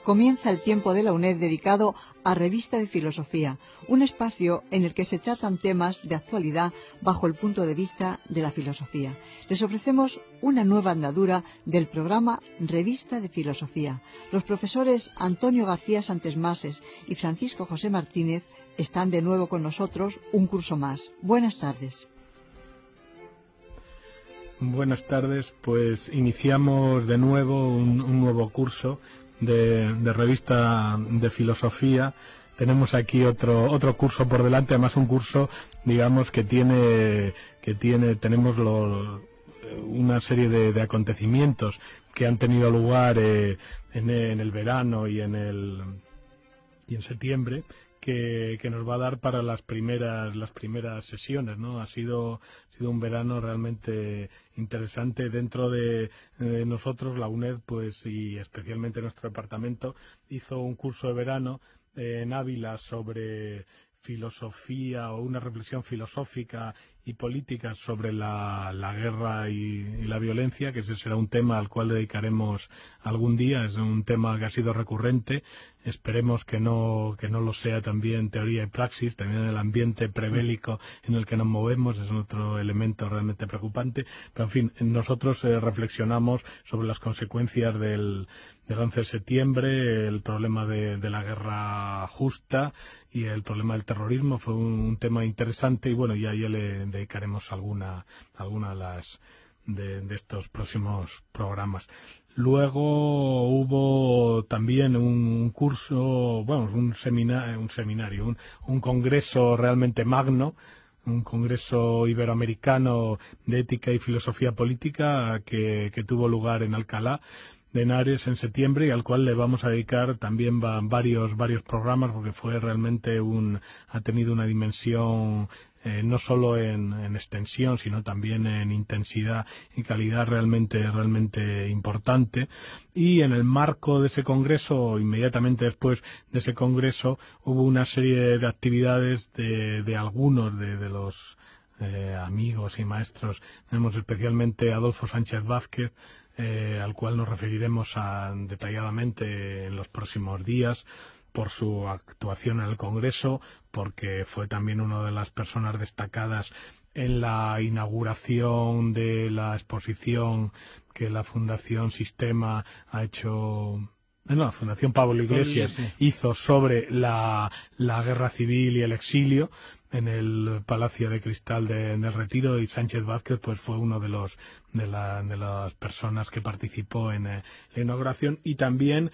comienza el tiempo de la UNED dedicado a Revista de Filosofía, un espacio en el que se tratan temas de actualidad bajo el punto de vista de la filosofía. Les ofrecemos una nueva andadura del programa Revista de Filosofía. Los profesores Antonio García Santesmases y Francisco José Martínez están de nuevo con nosotros un curso más. Buenas tardes. Buenas tardes, pues iniciamos de nuevo un nuevo curso de Revista de Filosofía. Tenemos aquí otro curso por delante, además un curso, digamos, tenemos una serie de acontecimientos que han tenido lugar en el verano y en septiembre, que nos va a dar para las primeras sesiones, ¿no? Ha sido un verano realmente interesante dentro de nosotros. La UNED, pues, y especialmente nuestro departamento, hizo un curso de verano en Ávila sobre filosofía o una reflexión filosófica y política sobre la guerra y la violencia, que ese será un tema al cual dedicaremos algún día. Es un tema que ha sido recurrente. Esperemos que no lo sea también teoría y praxis, también en el ambiente prebélico en el que nos movemos, es otro elemento realmente preocupante. Pero, en fin, nosotros reflexionamos sobre las consecuencias del 11 de septiembre, el problema de la guerra justa y el problema del terrorismo. Fue un tema interesante y bueno, ya le dedicaremos alguna de estos próximos programas. Luego hubo también un curso, bueno, un seminario, un congreso realmente magno, un congreso iberoamericano de ética y filosofía política que tuvo lugar en Alcalá de Henares en septiembre, y al cual le vamos a dedicar también varios programas, porque fue realmente ha tenido una dimensión no solo en extensión, sino también en intensidad y calidad realmente importante. Y en el marco de ese congreso, inmediatamente después de ese congreso, hubo una serie de actividades de algunos de los amigos y maestros. Tenemos especialmente a Adolfo Sánchez Vázquez, al cual nos referiremos detalladamente en los próximos días, por su actuación en el Congreso, porque fue también una de las personas destacadas en la inauguración de la exposición que la Fundación Sistema ha hecho. La Fundación Pablo Iglesias hizo sobre la guerra civil y el exilio en el Palacio de Cristal del Retiro, y Sánchez Vázquez pues fue uno de las personas que participó en la inauguración. Y también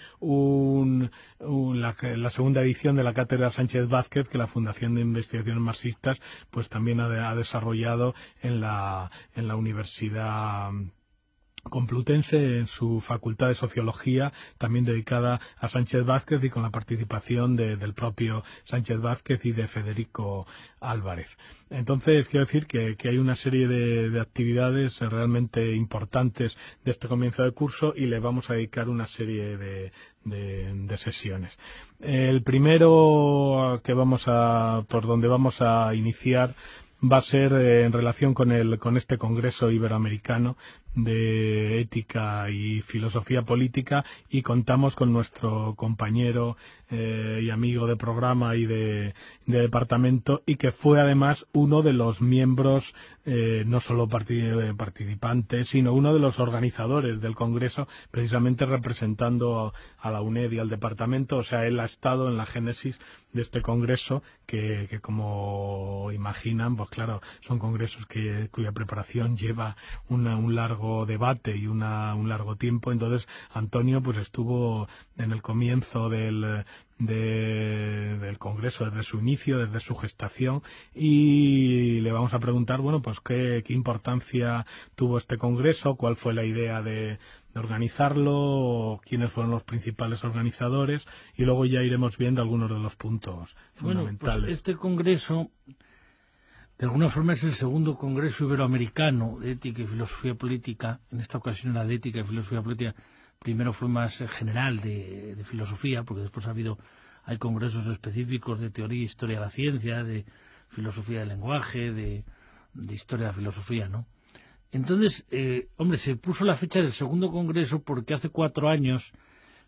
la segunda edición de la Cátedra Sánchez Vázquez, que la Fundación de Investigaciones Marxistas pues también ha desarrollado en la Universidad Complutense, en su Facultad de Sociología, también dedicada a Sánchez Vázquez y con la participación del propio Sánchez Vázquez y de Federico Álvarez. Entonces, quiero decir que hay una serie de actividades realmente importantes de este comienzo de curso, y le vamos a dedicar una serie de sesiones. El primero por donde vamos a iniciar va a ser en relación con este Congreso Iberoamericano de Ética y Filosofía Política, y contamos con nuestro compañero y amigo de programa y de departamento, y que fue además uno de los miembros, no solo participantes, sino uno de los organizadores del Congreso, precisamente representando a la UNED y al departamento. O sea, él ha estado en la génesis de este Congreso, que como imaginan, pues claro, son congresos cuya preparación lleva un largo debate y un largo tiempo. Entonces, Antonio pues estuvo en el comienzo del Congreso, desde su inicio, desde su gestación, y le vamos a preguntar, bueno, pues qué importancia tuvo este Congreso, cuál fue la idea de organizarlo, quiénes fueron los principales organizadores, y luego ya iremos viendo algunos de los puntos fundamentales. Pues este Congreso, de alguna forma, es el segundo Congreso Iberoamericano de Ética y Filosofía Política. En esta ocasión era de Ética y Filosofía Política. Primero fue más general de filosofía, porque después hay congresos específicos de teoría e historia de la ciencia, de filosofía del lenguaje, de historia de la filosofía, ¿no? Entonces, se puso la fecha del segundo congreso porque hace 4 años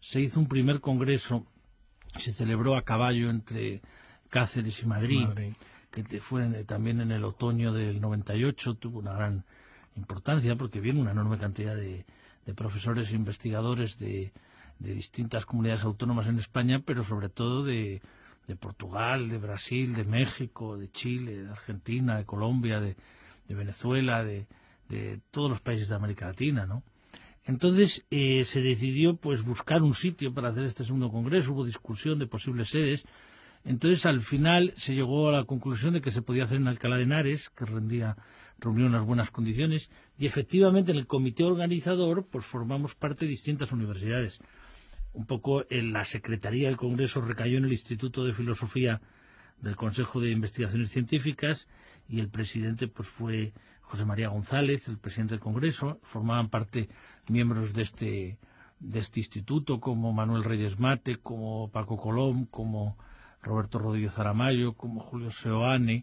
se hizo un primer congreso, se celebró a caballo entre Cáceres y Madrid. Que fue también en el otoño del 98, tuvo una gran importancia porque viene una enorme cantidad de profesores e investigadores de distintas comunidades autónomas en España, pero sobre todo de Portugal, de Brasil, de México, de Chile, de Argentina, de Colombia, de Venezuela, de todos los países de América Latina, ¿no? Entonces se decidió pues buscar un sitio para hacer este segundo congreso, hubo discusión de posibles sedes. Entonces, al final, se llegó a la conclusión de que se podía hacer en Alcalá de Henares, que reunió unas buenas condiciones, y efectivamente en el comité organizador pues formamos parte de distintas universidades. Un poco en la secretaría del Congreso recayó en el Instituto de Filosofía del Consejo de Investigaciones Científicas, y el presidente pues fue José María González, el presidente del Congreso. Formaban parte miembros de este instituto, como Manuel Reyes Mate, como Paco Colom, como Roberto Rodríguez Aramayo, como Julio Seoane,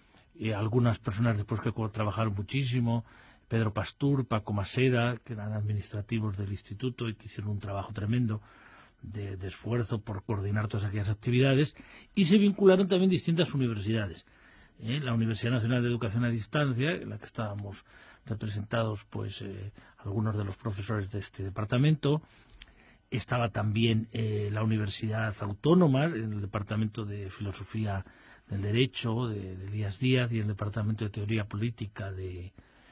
algunas personas después que trabajaron muchísimo, Pedro Pastur, Paco Maseda, que eran administrativos del instituto y que hicieron un trabajo tremendo de esfuerzo por coordinar todas aquellas actividades, y se vincularon también distintas universidades. La Universidad Nacional de Educación a Distancia, en la que estábamos representados pues algunos de los profesores de este departamento. Estaba también la Universidad Autónoma, en el Departamento de Filosofía del Derecho, de Elías Díaz, y el Departamento de Teoría Política de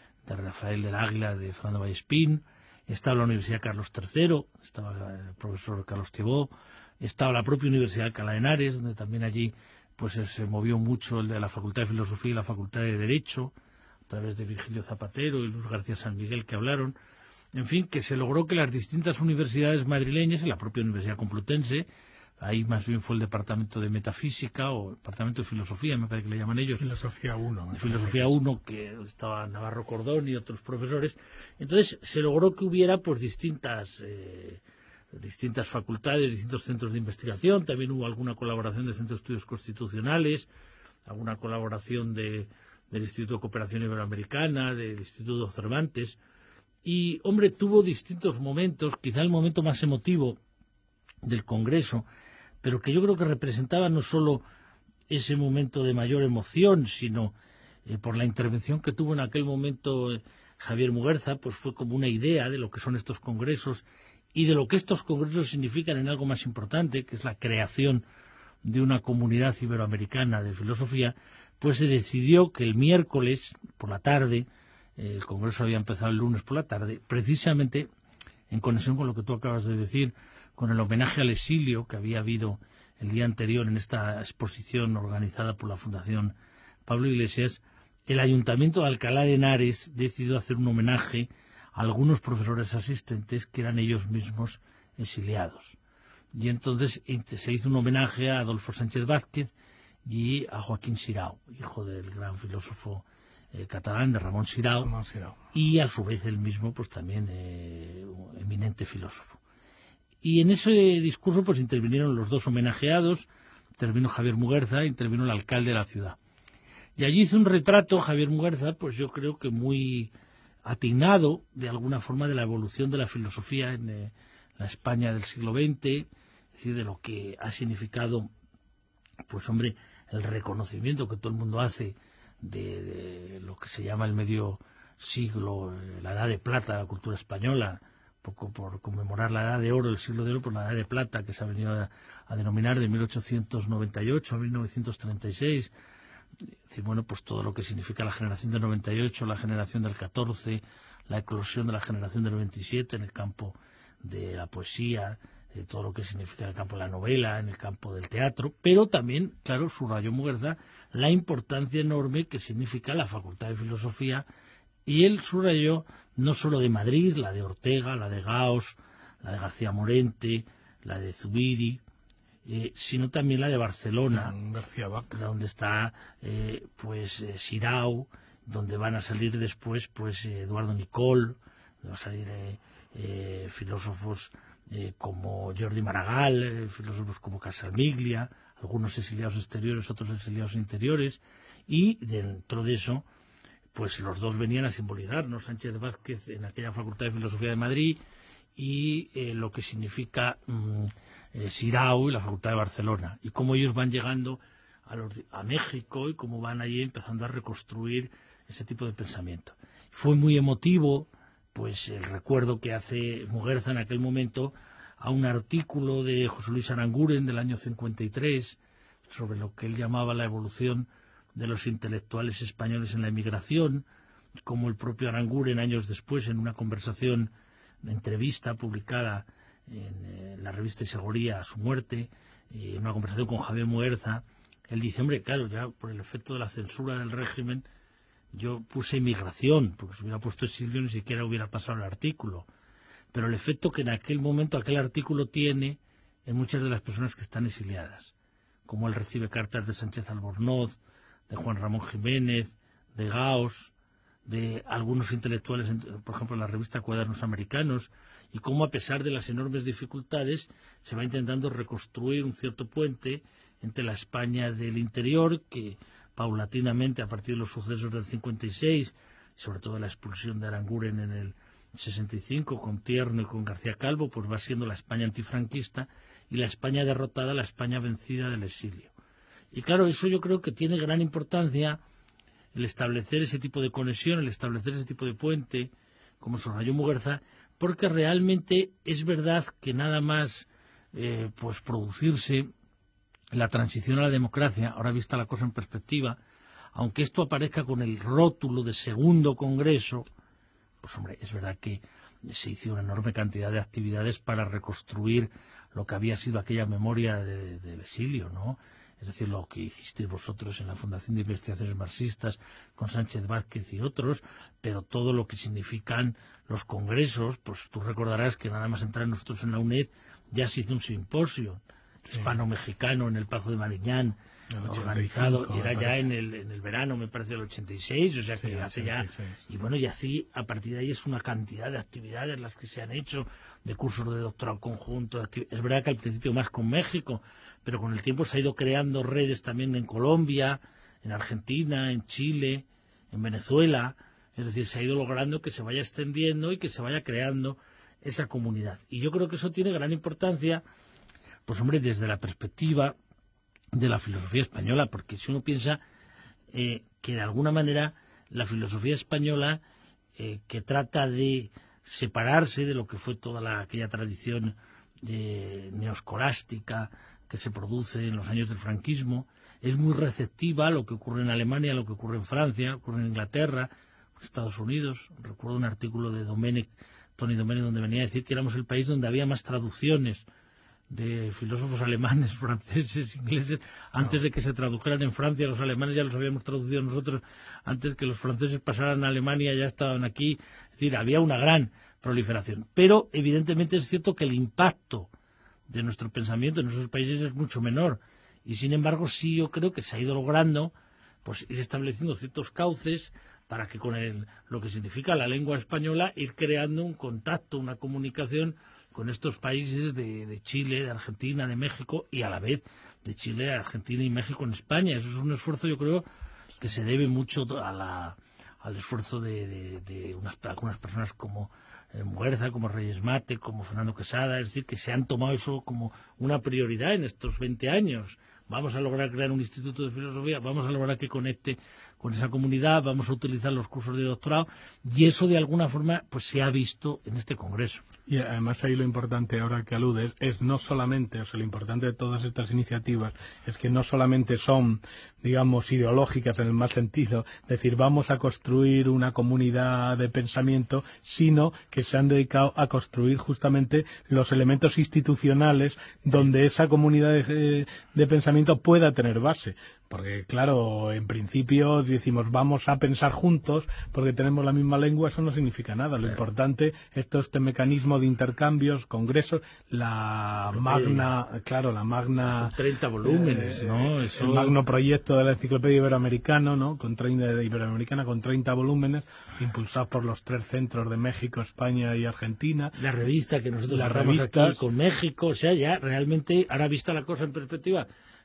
Rafael del Águila, de Fernando Vallespín. Estaba la Universidad Carlos III, estaba el profesor Carlos Tibó. Estaba la propia Universidad de Alcalá de Henares, donde también allí pues se movió mucho el de la Facultad de Filosofía y la Facultad de Derecho, a través de Virgilio Zapatero y Luz García San Miguel, que hablaron. En fin, que se logró que las distintas universidades madrileñas, y la propia Universidad Complutense, ahí más bien fue el Departamento de Metafísica o Departamento de Filosofía, me parece que le llaman ellos. Filosofía 1. Filosofía 1, que estaba Navarro Cordón y otros profesores. Entonces se logró que hubiera pues distintas facultades, distintos centros de investigación. También hubo alguna colaboración del Centro de Estudios Constitucionales, alguna colaboración del Instituto de Cooperación Iberoamericana, del Instituto Cervantes. Y, hombre, tuvo distintos momentos, quizá el momento más emotivo del Congreso, pero que yo creo que representaba no solo ese momento de mayor emoción, sino por la intervención que tuvo en aquel momento Javier Muguerza, pues fue como una idea de lo que son estos congresos y de lo que estos congresos significan en algo más importante, que es la creación de una comunidad iberoamericana de filosofía. Pues se decidió que el miércoles por la tarde, el Congreso había empezado el lunes por la tarde, precisamente en conexión con lo que tú acabas de decir, con el homenaje al exilio que había habido el día anterior en esta exposición organizada por la Fundación Pablo Iglesias. El Ayuntamiento de Alcalá de Henares decidió hacer un homenaje a algunos profesores asistentes que eran ellos mismos exiliados. Y entonces se hizo un homenaje a Adolfo Sánchez Vázquez y a Joaquín Sirao, hijo del gran filósofo catalán de Ramón Sirao, y a su vez él mismo pues también un eminente filósofo. Y en ese discurso pues intervinieron los dos homenajeados, intervino Javier Muguerza, intervino el alcalde de la ciudad. Y allí hizo un retrato Javier Muguerza, pues yo creo que muy atinado de alguna forma de la evolución de la filosofía en la España del siglo XX, es decir, de lo que ha significado, pues hombre, el reconocimiento que todo el mundo hace de lo que se llama el medio siglo, la edad de plata de la cultura española, poco por conmemorar la edad de oro, el siglo de oro, por la edad de plata que se ha venido a denominar de 1898 a 1936. Es decir, bueno, pues todo lo que significa la generación del 98, la generación del 14, la eclosión de la generación del 27 en el campo de la poesía, todo lo que significa en el campo de la novela, en el campo del teatro, pero también, claro, subrayó Muguerza la importancia enorme que significa la Facultad de Filosofía, y él subrayó no solo de Madrid, la de Ortega, la de Gaos, la de García Morente, la de Zubiri, sino también la de Barcelona, donde está Sirao, donde van a salir después pues Eduardo Nicol, donde van a salir filósofos como Jordi Maragall, filósofos como Casamiglia, algunos exiliados exteriores, otros exiliados interiores, y dentro de eso pues los dos venían a simbolizarnos, Sánchez Vázquez en aquella Facultad de Filosofía de Madrid y lo que significa Sirao y la Facultad de Barcelona, y cómo ellos van llegando a México y cómo van allí empezando a reconstruir ese tipo de pensamiento. Fue muy emotivo pues el recuerdo que hace Muguerza en aquel momento a un artículo de José Luis Aranguren del año 53 sobre lo que él llamaba la evolución de los intelectuales españoles en la emigración, como el propio Aranguren años después en una conversación, una entrevista publicada en la revista Segoría a su muerte, en una conversación con Javier Muguerza, él dice, hombre, claro, ya por el efecto de la censura del régimen yo puse inmigración, porque si hubiera puesto exilio ni siquiera hubiera pasado el artículo, pero el efecto que en aquel momento aquel artículo tiene en muchas de las personas que están exiliadas, como él recibe cartas de Sánchez Albornoz, de Juan Ramón Jiménez, de Gauss, de algunos intelectuales, por ejemplo en la revista Cuadernos Americanos, y cómo a pesar de las enormes dificultades se va intentando reconstruir un cierto puente entre la España del interior, que paulatinamente a partir de los sucesos del 56, sobre todo la expulsión de Aranguren en el 65 con Tierno y con García Calvo, pues va siendo la España antifranquista, y la España derrotada, la España vencida del exilio. Y claro, eso yo creo que tiene gran importancia, el establecer ese tipo de conexión, el establecer ese tipo de puente, como subrayó Muguerza, porque realmente es verdad que nada más pues producirse la transición a la democracia, ahora vista la cosa en perspectiva, aunque esto aparezca con el rótulo de segundo congreso, pues hombre, es verdad que se hizo una enorme cantidad de actividades para reconstruir lo que había sido aquella memoria del exilio, ¿no? Es decir, lo que hicisteis vosotros en la Fundación de Investigaciones Marxistas con Sánchez Vázquez y otros, pero todo lo que significan los congresos, pues tú recordarás que nada más entrar nosotros en la UNED ya se hizo un simposio hispano-mexicano en el Pazo de Mariñán, organizado, y era ya en el verano, me parece, del 86, o sea que hace ya... Y bueno, y así, a partir de ahí es una cantidad de actividades las que se han hecho, de cursos de doctorado conjunto, es verdad que al principio más con México, pero con el tiempo se ha ido creando redes también en Colombia, en Argentina, en Chile, en Venezuela, es decir, se ha ido logrando que se vaya extendiendo y que se vaya creando esa comunidad. Y yo creo que eso tiene gran importancia, pues hombre, desde la perspectiva de la filosofía española, porque si uno piensa que de alguna manera la filosofía española que trata de separarse de lo que fue toda aquella tradición neoscolástica que se produce en los años del franquismo, es muy receptiva a lo que ocurre en Alemania, a lo que ocurre en Francia, ocurre en Inglaterra, Estados Unidos. Recuerdo un artículo de Tony Domenech, donde venía a decir que éramos el país donde había más traducciones de filósofos alemanes, franceses, ingleses, antes de que se tradujeran en Francia. Los alemanes ya los habíamos traducido nosotros, antes que los franceses pasaran a Alemania ya estaban aquí. Es decir, había una gran proliferación. Pero evidentemente es cierto que el impacto de nuestro pensamiento en esos países es mucho menor. Y sin embargo sí yo creo que se ha ido logrando pues ir estableciendo ciertos cauces para que con lo que significa la lengua española ir creando un contacto, una comunicación con estos países de Chile, de Argentina, de México, y a la vez de Chile, Argentina y México en España. Eso es un esfuerzo, yo creo, que se debe mucho al esfuerzo de algunas personas como Muguerza, como Reyes Mate, como Fernando Quesada, es decir, que se han tomado eso como una prioridad en estos 20 años. Vamos a lograr crear un instituto de filosofía, vamos a lograr que conecte con esa comunidad, vamos a utilizar los cursos de doctorado, y eso de alguna forma pues se ha visto en este congreso. Y además ahí lo importante ahora que aludes es no solamente, o sea, lo importante de todas estas iniciativas es que no solamente son, digamos, ideológicas en el más sentido, es decir, vamos a construir una comunidad de pensamiento, sino que se han dedicado a construir justamente los elementos institucionales donde esa comunidad de pensamiento pueda tener base. Porque, claro, en principio decimos vamos a pensar juntos porque tenemos la misma lengua, eso no significa nada. Lo importante es todo este mecanismo de intercambios, congresos, la magna... Son 30 volúmenes, ¿no? Eso... El magno proyecto de la Enciclopedia Iberoamericana, ¿no? Con 30 volúmenes, impulsados por los 3 centros de México, España y Argentina. La revista que nosotros sacamos aquí con México, o sea, ya realmente, ahora vista la cosa en perspectiva,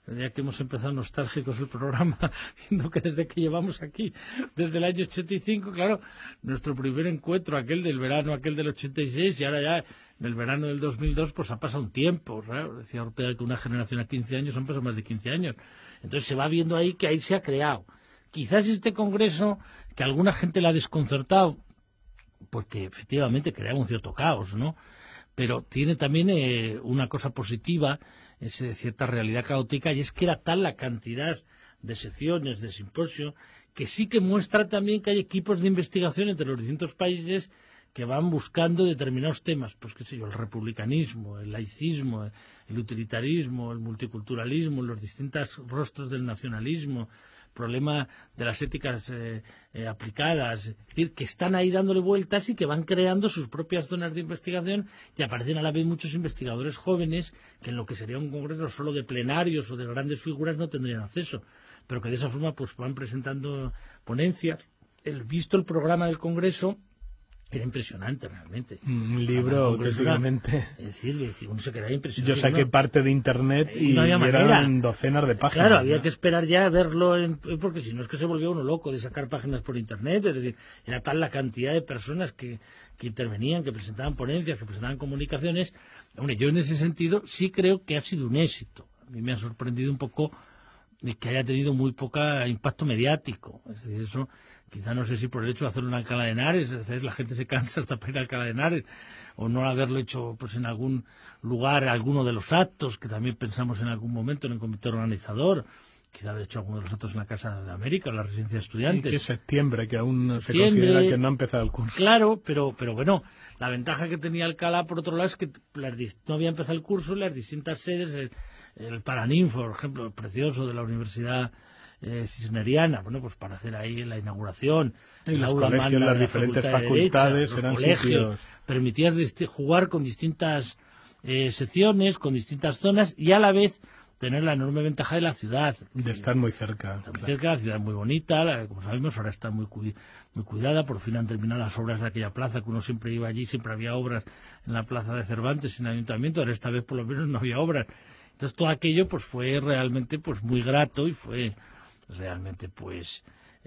ya que hemos empezado nostálgicos el programa, viendo que desde que llevamos aquí, desde el año 85, claro, nuestro primer encuentro, aquel del verano, aquel del 86, y ahora ya en el verano del 2002, pues ha pasado un tiempo, ¿verdad? Decía Ortega que una generación a 15 años han pasado más de 15 años. Entonces se va viendo ahí que ahí se ha creado. Quizás este congreso, que alguna gente le ha desconcertado, porque efectivamente creaba un cierto caos, ¿no? Pero tiene también una cosa positiva, es cierta realidad caótica, y es que era tal la cantidad de secciones, de simposios, que sí que muestra también que hay equipos de investigación entre los distintos países que van buscando determinados temas, pues qué sé yo, el republicanismo, el laicismo, el utilitarismo, el multiculturalismo, los distintos rostros del nacionalismo, problema de las éticas aplicadas, es decir, que están ahí dándole vueltas y que van creando sus propias zonas de investigación, y aparecen a la vez muchos investigadores jóvenes que en lo que sería un congreso solo de plenarios o de grandes figuras no tendrían acceso, pero que de esa forma pues van presentando ponencias. Visto el programa del congreso, era impresionante realmente. Un libro, prácticamente. Es decir, uno se quedaba impresionado. Yo saqué parte de internet y no eran docenas de páginas. Claro, había que esperar ya a verlo, porque si no es que se volvía uno loco de sacar páginas por internet. Es decir, era tal la cantidad de personas que intervenían, que presentaban ponencias, que presentaban comunicaciones. Hombre, yo en ese sentido sí creo que ha sido un éxito. A mí me ha sorprendido un poco que haya tenido muy poco impacto mediático. Es decir, eso, quizá no sé si por el hecho de hacerlo en Alcalá de Henares, es decir, la gente se cansa hasta para ir a Alcalá de Henares, o no haberlo hecho pues en algún lugar, alguno de los actos, que también pensamos en algún momento en el comité organizador, quizá haber hecho alguno de los actos en la Casa de América, en la residencia de estudiantes. Y que septiembre, que aún se considera que no ha empezado el curso. Claro, pero bueno, la ventaja que tenía Alcalá, por otro lado, es que no había empezado el curso, las distintas sedes, el Paranin, por ejemplo, precioso de la Universidad Cisneriana, bueno, pues para hacer ahí la inauguración. Y los colegios, las diferentes facultades, los eran colegios, sitios. Permitías jugar con distintas secciones, con distintas zonas, y a la vez tener la enorme ventaja de la ciudad. De estar muy cerca. Está muy cerca, la ciudad es muy bonita, como sabemos, ahora está muy cuidada, por fin han terminado las obras de aquella plaza, que uno siempre iba allí, siempre había obras en la plaza de Cervantes, en el ayuntamiento, ahora esta vez por lo menos no había obras. Entonces todo aquello pues fue realmente pues muy grato y fue realmente pues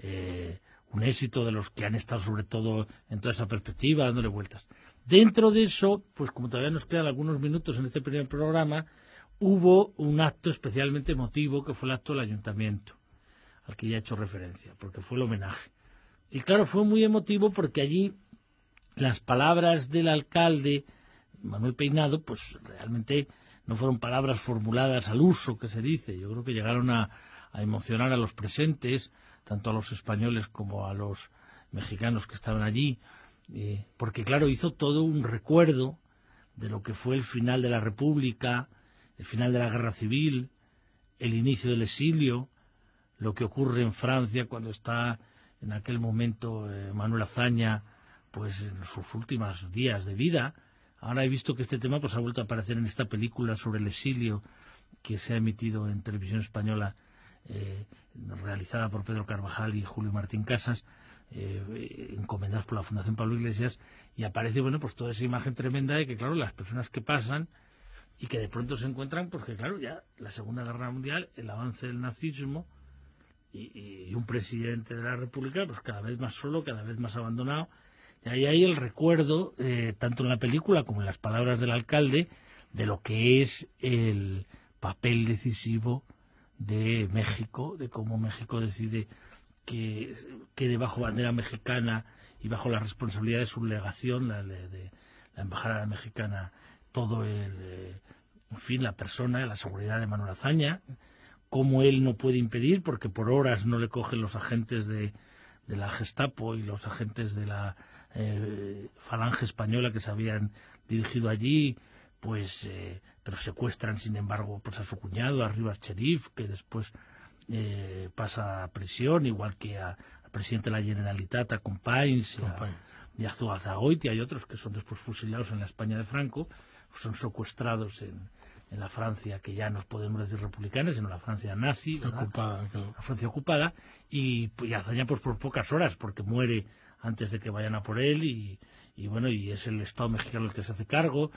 un éxito de los que han estado sobre todo en toda esa perspectiva dándole vueltas. Dentro de eso, pues como todavía nos quedan algunos minutos en este primer programa, hubo un acto especialmente emotivo que fue el acto del ayuntamiento, al que ya he hecho referencia, porque fue el homenaje. Y claro, fue muy emotivo porque allí las palabras del alcalde, Manuel Peinado, pues realmente no fueron palabras formuladas al uso que se dice. Yo creo que llegaron a emocionar a los presentes, tanto a los españoles como a los mexicanos que estaban allí, porque claro, hizo todo un recuerdo de lo que fue el final de la República, el final de la Guerra Civil, el inicio del exilio, lo que ocurre en Francia cuando está en aquel momento Manuel Azaña pues en sus últimos días de vida. Ahora he visto que este tema pues ha vuelto a aparecer en esta película sobre el exilio que se ha emitido en televisión española, realizada por Pedro Carvajal y Julio Martín Casas, encomendados por la Fundación Pablo Iglesias, y aparece bueno pues toda esa imagen tremenda de que claro, las personas que pasan y que de pronto se encuentran, porque claro, ya la Segunda Guerra Mundial, el avance del nazismo y un presidente de la República pues cada vez más solo, cada vez más abandonado. Y ahí hay el recuerdo, tanto en la película como en las palabras del alcalde, de lo que es el papel decisivo de México, de cómo México decide que quede bajo bandera mexicana y bajo la responsabilidad de su legación, de la embajada mexicana, todo en fin, la persona, la seguridad de Manuel Azaña, cómo él no puede impedir, porque por horas no le cogen los agentes de la Gestapo y los agentes de la falange española que se habían dirigido allí, pues pero secuestran sin embargo pues a su cuñado, a Rivas Cherif, que después pasa a prisión, igual que al presidente de la Generalitat, a Companys y a Zuazagoitia, y otros que son después fusilados en la España de Franco, son secuestrados en la Francia que ya no podemos decir republicana, sino la Francia nazi, ocupada, claro. La Francia ocupada, y Azaña pues por pocas horas, porque muere antes de que vayan a por él, y bueno, y es el Estado mexicano el que se hace cargo.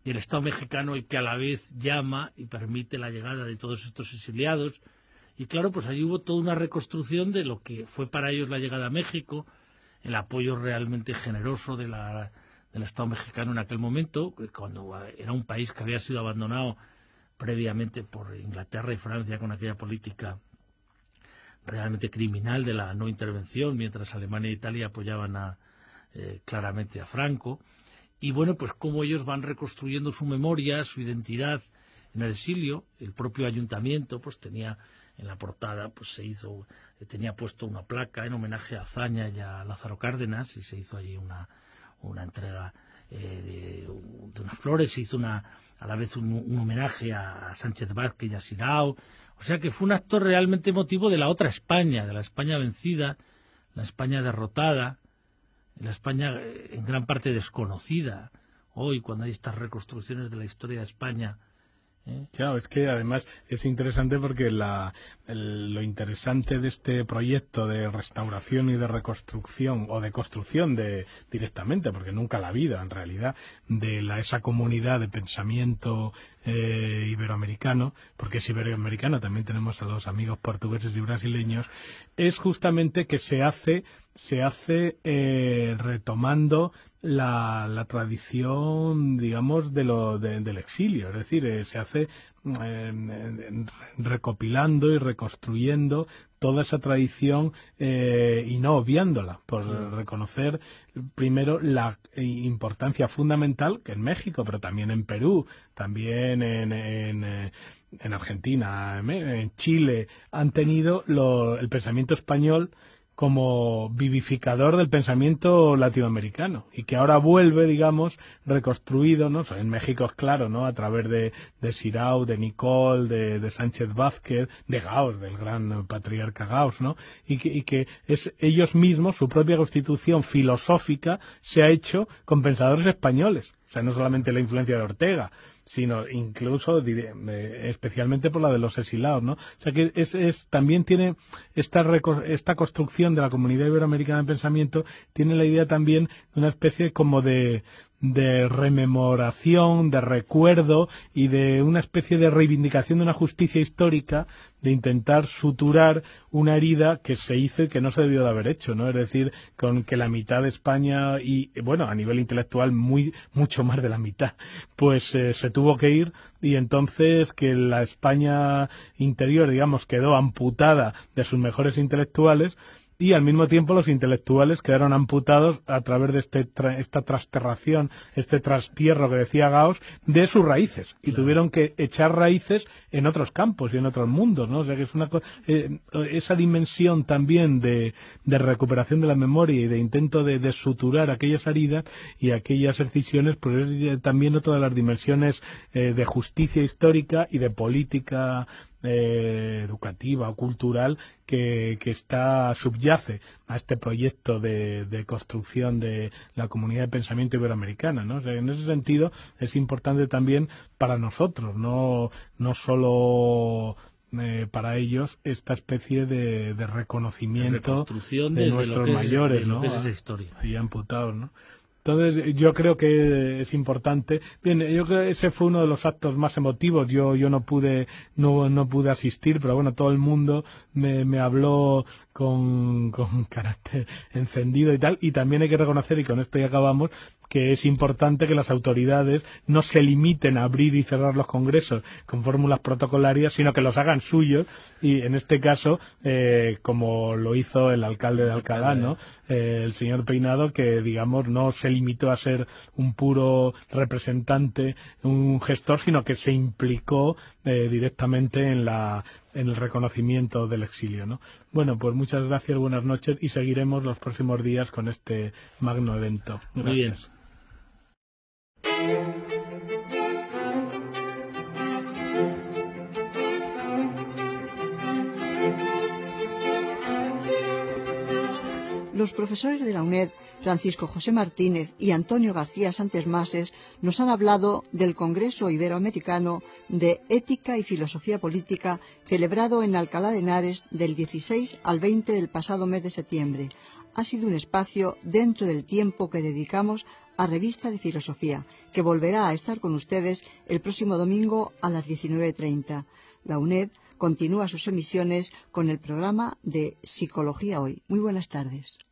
y el Estado mexicano el que a la vez llama y permite la llegada de todos estos exiliados. Y claro, pues allí hubo toda una reconstrucción de lo que fue para ellos la llegada a México, el apoyo realmente generoso del Estado mexicano en aquel momento, cuando era un país que había sido abandonado previamente por Inglaterra y Francia con aquella política realmente criminal de la no intervención, mientras Alemania e Italia apoyaban claramente a Franco. Y bueno, pues cómo ellos van reconstruyendo su memoria, su identidad en el exilio. El propio ayuntamiento pues tenía en la portada, pues tenía puesto una placa en homenaje a Azaña y a Lázaro Cárdenas, y se hizo allí una entrega de unas flores, se hizo a la vez un homenaje a Sánchez Vázquez y a Sirao. O sea que fue un acto realmente emotivo de la otra España, de la España vencida, la España derrotada, la España en gran parte desconocida hoy, cuando hay estas reconstrucciones de la historia de España. Claro, es que además es interesante porque lo interesante de este proyecto de restauración y de reconstrucción, o de construcción directamente, porque nunca la ha habido en realidad, de esa comunidad de pensamiento iberoamericano, porque es iberoamericano, también tenemos a los amigos portugueses y brasileños, es justamente que se hace retomando la tradición, digamos, del exilio, es decir, se hace recopilando y reconstruyendo toda esa tradición y no obviándola, por reconocer primero la importancia fundamental que en México, pero también en Perú, también en Argentina, en Chile, han tenido el pensamiento español como vivificador del pensamiento latinoamericano, y que ahora vuelve, digamos, reconstruido, ¿no? En México es claro, ¿no? A través de Sirao, de Nicole, de Sánchez Vázquez, de Gauss, del gran patriarca Gauss, ¿no? Y que es ellos mismos, su propia constitución filosófica se ha hecho con pensadores españoles. O sea, no solamente la influencia de Ortega, sino incluso especialmente por la de los exilados, ¿no? O sea que también tiene esta construcción de la comunidad iberoamericana de pensamiento, tiene la idea también de una especie como de rememoración, de recuerdo y de una especie de reivindicación de una justicia histórica, de intentar suturar una herida que se hizo y que no se debió de haber hecho, ¿no? Es decir, con que la mitad de España, y bueno, a nivel intelectual mucho más de la mitad, pues se tuvo que ir, y entonces que la España interior, digamos, quedó amputada de sus mejores intelectuales, y al mismo tiempo los intelectuales quedaron amputados a través de esta trasterración, este trastierro que decía Gauss, de sus raíces, y tuvieron que echar raíces en otros campos y en otros mundos, ¿no? O sea que es esa dimensión también de recuperación de la memoria y de intento de suturar aquellas heridas y aquellas excisiones, pues es también otra de las dimensiones de justicia histórica y de política educativa o cultural que subyace a este proyecto de construcción de la comunidad de pensamiento iberoamericana, ¿no? O sea, en ese sentido es importante también para nosotros, no solo para ellos, esta especie de reconocimiento de nuestros mayores, ¿no? Y amputados, ¿no? Entonces, yo creo que es importante. Bien, yo creo que ese fue uno de los actos más emotivos. Yo no pude asistir, pero bueno, todo el mundo me habló con carácter encendido y tal. Y también hay que reconocer, y con esto ya acabamos, que es importante que las autoridades no se limiten a abrir y cerrar los congresos con fórmulas protocolarias, sino que los hagan suyos, y en este caso, como lo hizo el alcalde de Alcalá, ¿no? El señor Peinado, que digamos no se limitó a ser un puro representante, un gestor, sino que se implicó directamente en el reconocimiento del exilio, ¿no? Bueno, pues muchas gracias, buenas noches, y seguiremos los próximos días con este magno evento. Gracias. Muy bien. Los profesores de la UNED, Francisco José Martínez y Antonio García Santesmases, nos han hablado del Congreso Iberoamericano de Ética y Filosofía Política celebrado en Alcalá de Henares del 16 al 20 del pasado mes de septiembre. ha sido un espacio dentro del tiempo que dedicamos a Revista de Filosofía, que volverá a estar con ustedes el próximo domingo a las 19:30. La UNED continúa sus emisiones con el programa de Psicología Hoy. Muy buenas tardes.